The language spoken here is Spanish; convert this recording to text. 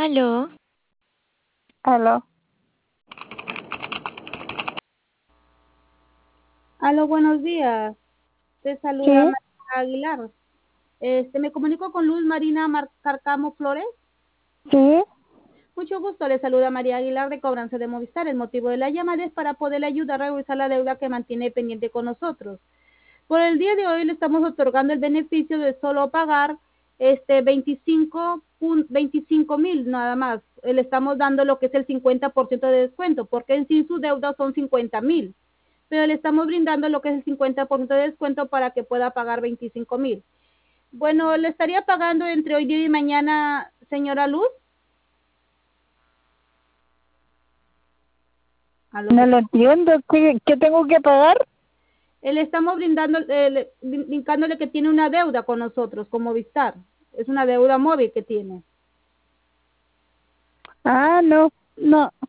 Aló, Aló. Aló, buenos días. Te saluda Sí, María Aguilar. Me comunico con Luz Marina Carcamo Flores. sí. Mucho gusto, le saluda María Aguilar de Cobranza de Movistar. El motivo de la llamada es para poderle ayudar a revisar la deuda que mantiene pendiente con nosotros. Por el día de hoy le estamos otorgando el beneficio de solo pagar 25,000 nada más. Le estamos dando lo que es el 50% de descuento, porque en sí su deuda son 50,000, pero le estamos brindando lo que es el 50% de descuento para que pueda pagar 25,000. Bueno, le estaría pagando entre hoy día y mañana, señora Luz. ¿Aló? No lo entiendo. ¿Qué tengo que pagar? Le estamos brindando, indicándole que tiene una deuda con nosotros, con Movistar. Es una deuda móvil que tiene. Ah, no, no.